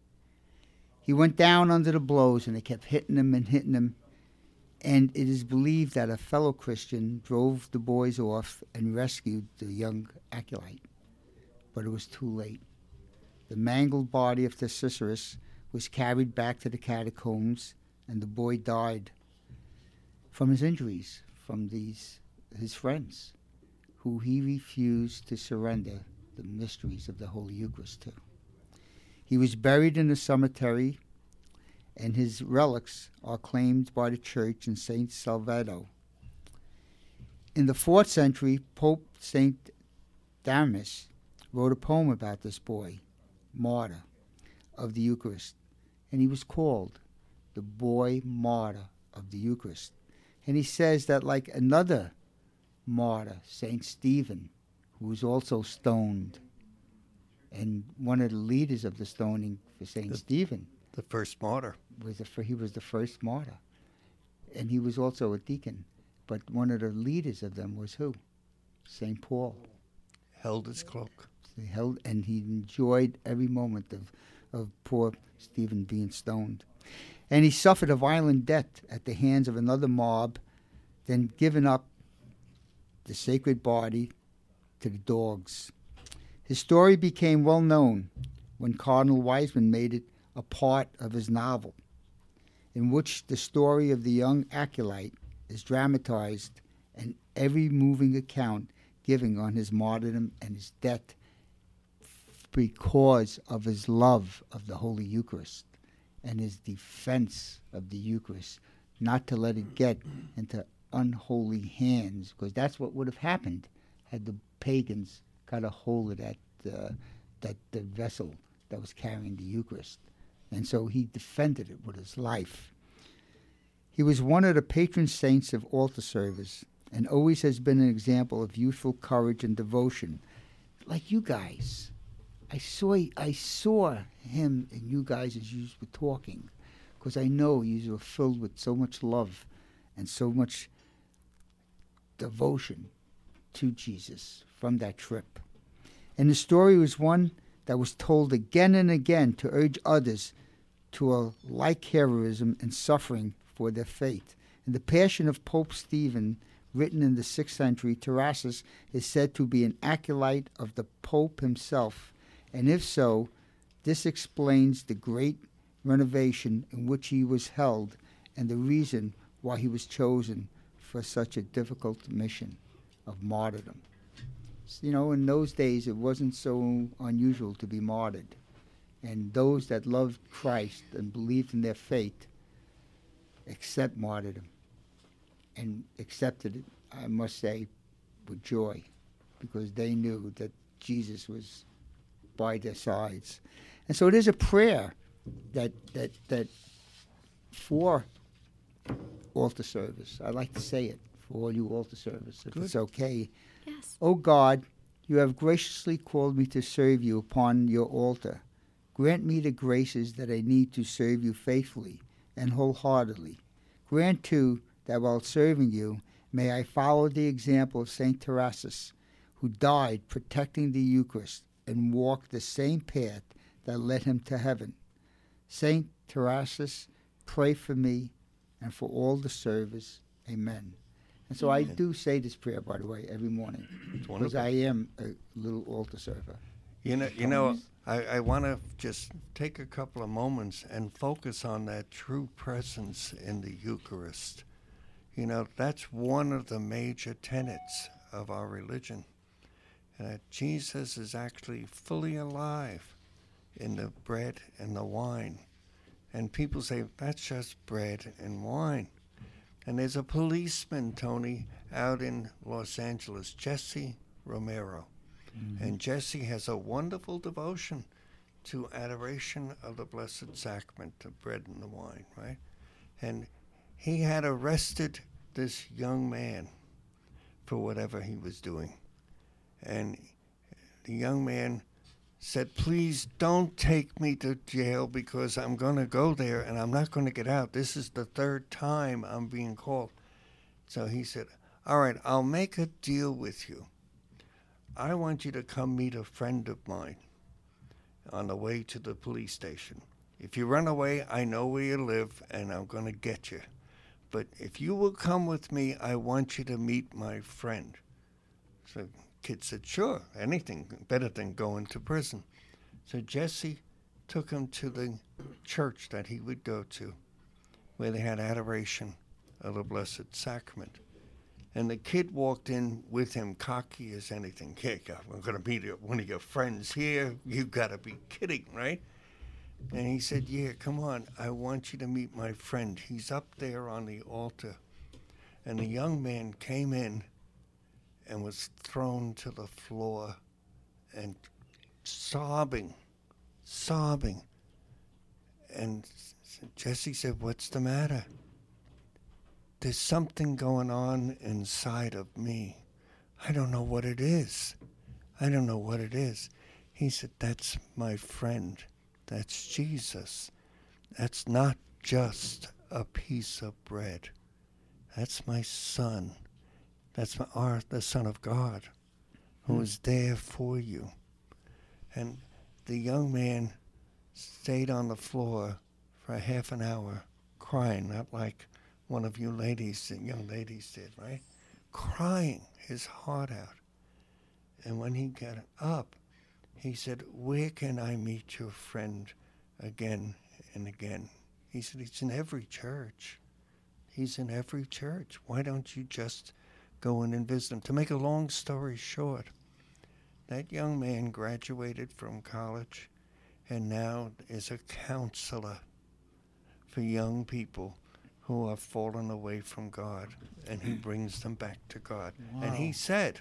He went down under the blows, and they kept hitting him and hitting him. And it is believed that a fellow Christian drove the boys off and rescued the young acolyte. But it was too late. The mangled body of Tarasisus was carried back to the catacombs, and the boy died from his injuries, from these his friends, who he refused to surrender the mysteries of the Holy Eucharist to. He was buried in a cemetery, and his relics are claimed by the church in Saint Salvator. In the fourth century, Pope Saint Damasus wrote a poem about this boy, martyr of the Eucharist, and he was called the boy martyr of the Eucharist. And he says that, like another martyr, Saint Stephen, who was also stoned, and one of the leaders of the stoning for Saint The- Stephen The first martyr. was the, fir- he was the first martyr, and he was also a deacon. But one of the leaders of them was who? Saint Paul. Held his cloak. He held, and he enjoyed every moment of, of poor Stephen being stoned. And he suffered a violent death at the hands of another mob, then given up the sacred body to the dogs. His story became well known when Cardinal Wiseman made it a part of his novel, in which the story of the young acolyte is dramatized, and every moving account giving on his martyrdom and his death because of his love of the Holy Eucharist and his defense of the Eucharist, not to let it get into unholy hands, because that's what would have happened had the pagans got a hold of that uh, that the vessel that was carrying the Eucharist. And so he defended it with his life. He was one of the patron saints of altar service and always has been an example of youthful courage and devotion. Like you guys. I saw I saw him and you guys as you were talking, because I know you were filled with so much love and so much devotion to Jesus from that trip. And the story was one that was told again and again to urge others to a like heroism and suffering for their faith. In the Passion of Pope Stephen, written in the sixth century, Tarassus is said to be an acolyte of the Pope himself, and if so, this explains the great renovation in which he was held and the reason why he was chosen for such a difficult mission of martyrdom. You know, in those days, it wasn't so unusual to be martyred. And those that loved Christ and believed in their faith accept martyrdom and accepted it, I must say, with joy, because they knew that Jesus was by their sides. And so there's a prayer that that that for altar service. I like to say it for all you altar service, if Good. It's okay. Yes. O God, you have graciously called me to serve you upon your altar. Grant me the graces that I need to serve you faithfully and wholeheartedly. Grant, too, that while serving you, may I follow the example of Saint Tarassus, who died protecting the Eucharist and walked the same path that led him to heaven. Saint Tarassus, pray for me and for all the service. Amen. And so I do say this prayer, by the way, every morning, because wonderful. I am a little altar server. You know, you know, I, I want to just take a couple of moments and focus on that true presence in the Eucharist. You know, that's one of the major tenets of our religion. And that Jesus is actually fully alive in the bread and the wine. And people say, that's just bread and wine. And there's a policeman, Tony, out in Los Angeles, Jesse Romero. Mm-hmm. And Jesse has a wonderful devotion to adoration of the Blessed Sacrament, the bread and the wine, right? And he had arrested this young man for whatever he was doing. And the young man said, please don't take me to jail because I'm going to go there and I'm not going to get out. This is the third time I'm being called. So he said, all right, I'll make a deal with you. I want you to come meet a friend of mine on the way to the police station. If you run away, I know where you live and I'm going to get you. But if you will come with me, I want you to meet my friend. So the kid said, sure, anything better than going to prison. So Jesse took him to the church that he would go to, where they had adoration of the Blessed Sacrament. And the kid walked in with him, cocky as anything. Hey, I'm going to meet one of your friends here. You've got to be kidding, right? And he said, yeah, come on. I want you to meet my friend. He's up there on the altar. And the young man came in and was thrown to the floor and sobbing, sobbing. And Jesse said, what's the matter? There's something going on inside of me. I don't know what it is. I don't know what it is. He said, that's my friend. That's Jesus. That's not just a piece of bread. That's my son. That's my, our, the Son of God, who is there for you. And the young man stayed on the floor for a half an hour crying, not like one of you ladies, young ladies did, right? Crying his heart out. And when he got up, he said, where can I meet your friend again and again? He said, he's in every church. He's in every church. Why don't you just go in and visit him? To make a long story short, that young man graduated from college and now is a counselor for young people who have fallen away from God, and he brings them back to God. Wow. And he said,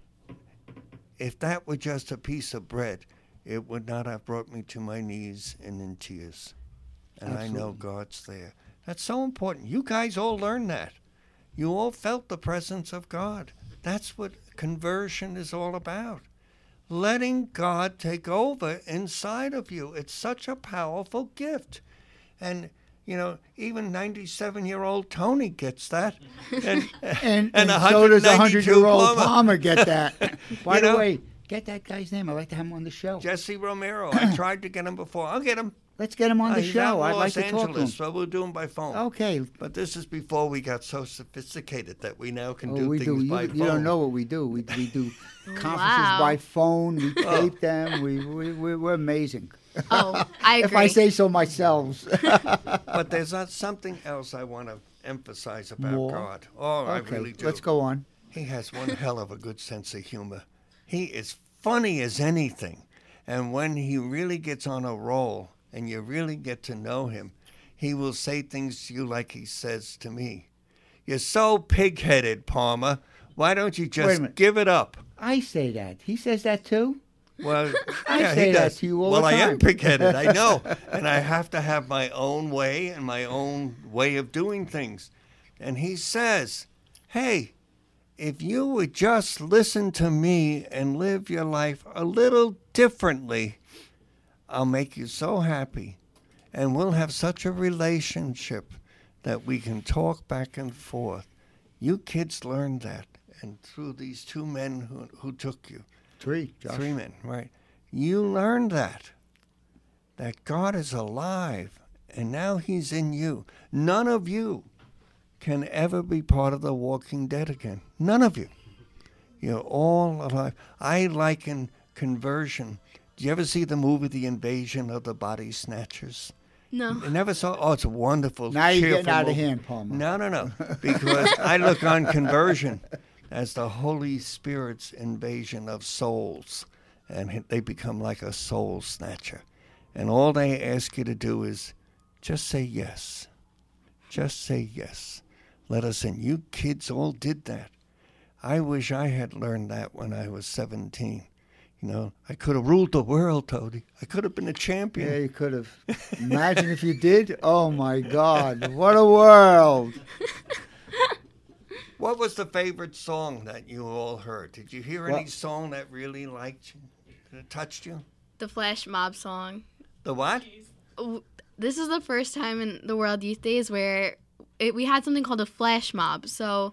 if that were just a piece of bread, it would not have brought me to my knees and in tears. And Absolutely. I know God's there. That's so important. You guys all learned that. You all felt the presence of God. That's what conversion is all about. Letting God take over inside of you. It's such a powerful gift. And, you know, even ninety-seven-year-old Tony gets that. And, and, and, and so does a hundred-year-old Palmer. Palmer get that. By you the know, way, get that guy's name. I'd like to have him on the show. Jesse Romero. I tried to get him before. I'll get him. Let's get him on the uh, show. I'd like Los to Angeles, talk to him. So we'll do him by phone. Okay. But this is before we got so sophisticated that we now can oh, do we things do. by you, phone. You don't know what we do. We, we do conferences Wow. by phone. We tape Oh. them. We, we, we, we're amazing. Oh, I agree. If I say so myself. But there's not something else I want to emphasize about More? God. Oh, I Okay, really do. let's go on. He has one hell of a good sense of humor. He is funny as anything. And when he really gets on a roll and you really get to know him, he will say things to you like he says to me. You're so pig-headed, Palmer. Why don't you Wait a just minute. give it up? I say that. He says that too? Well, I yeah, say he that does. to you all well, the I am time. pig-headed, I know. And I have to have my own way and my own way of doing things. And he says, hey, if you would just listen to me and live your life a little differently, I'll make you so happy. And we'll have such a relationship that we can talk back and forth. You kids learned that. And through these two men who, who took you. Three, Josh. Three men, right. You learned that. That God is alive. And now he's in you. None of you can ever be part of the Walking Dead again. None of you. You're all alive. I liken conversion. Do you ever see the movie The Invasion of the Body Snatchers? No. I never saw. Oh, it's a wonderful. Now you're getting cheerful out of movie. hand, Palmer. No, no, no. Because I look on conversion as the Holy Spirit's invasion of souls, and they become like a soul snatcher. And all they ask you to do is just say yes. Just say yes. Let us in. You kids all did that. I wish I had learned that when I was seventeen. You know, I could have ruled the world, Toady. I could have been a champion. Yeah, you could have. Imagine if you did. Oh, my God. What a world. What was the favorite song that you all heard? Did you hear any What? song that really liked you, that touched you? The Flash Mob song. The what? W- This is the first time in the World Youth Days where it, we had something called a flash mob. So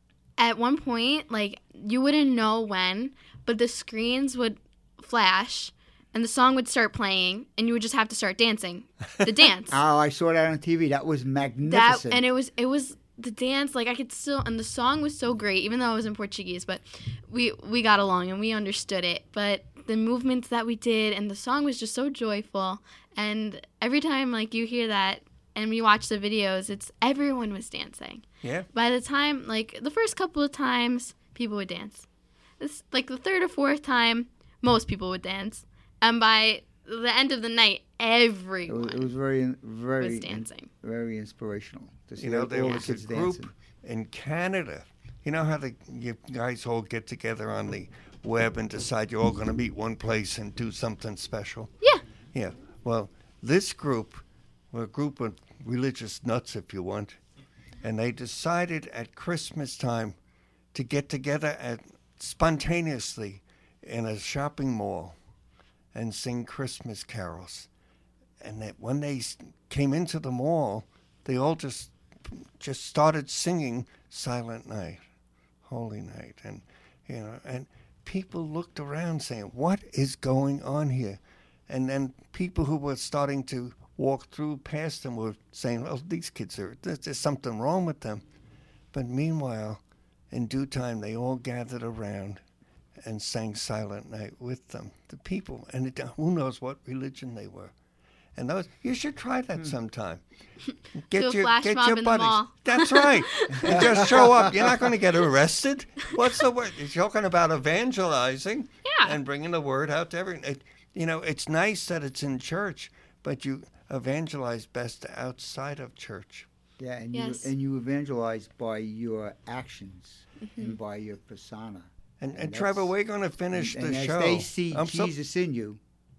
at one point, like, you wouldn't know when, but the screens would flash and the song would start playing and you would just have to start dancing. The dance. Oh, I saw that on T V. That was that magnificent. and it was it was the dance, like, I could still, and the song was so great, even though it was in Portuguese, but we we got along and we understood it. But the movements that we did and the song was just so joyful, and every time, like, you hear that and we watch the videos, it's everyone was dancing. Yeah. By the time, like, the first couple of times, people would dance. This, like, the third or fourth time, most people would dance. And by the end of the night, it, everyone was, it was very, very, was dancing. very inspirational to see You know, all there the was a kids group dancing. in Canada. You know how the you guys all get together on the web and decide you're all going to meet one place and do something special? Yeah. Yeah. Well, this group were a group of religious nuts, if you want, and they decided at Christmas time to get together at, spontaneously in a shopping mall and sing Christmas carols. And that when they s- came into the mall, they all just just started singing Silent Night, Holy Night, and you know, and people looked around saying, "What is going on here?" And then people who were starting to walk through past them were saying, "Oh, these kids are there's, there's something wrong with them." But meanwhile, in due time, they all gathered around and sang Silent Night with them, the people, and it, who knows what religion they were. And those, you should try that sometime. Do a flash mob in the mall. That's right. And just show up. You're not going to get arrested. What's the word? You're talking about evangelizing Yeah. and bringing the word out to everyone. It, you know, it's nice that it's in church, but you evangelize best outside of church. Yeah, and Yes. you and you evangelize by your actions and by your persona. And, and, And Trevor, that's- we're going to finish and, the and show. as they see I'm so- Jesus in you,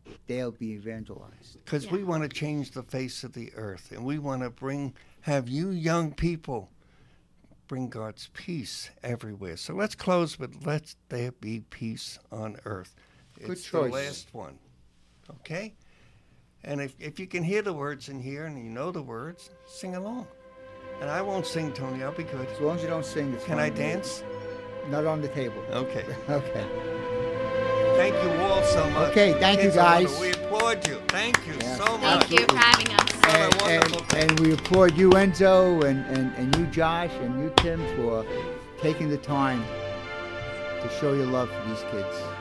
they'll be evangelized. Because we Yeah. want to change the face of the earth, and we want to bring, have you young people bring God's peace everywhere. So let's close with "Let there be peace on earth." Good It's choice. the last one, okay? And if, if you can hear the words in here and you know the words, sing along. And I won't sing, Tony. I'll be good. As long as you don't sing, it's Can fine I with me. dance? Not on the table. Okay. Okay. Thank you all so much. Okay, thank you, Kids, I wanna- guys. We applaud you. Thank you Yeah. so much. Thank you for having us. What a And, wonderful and, thing. and we applaud you, Enzo, and, and, and you, Josh, and you, Tim, for taking the time to show your love for these kids.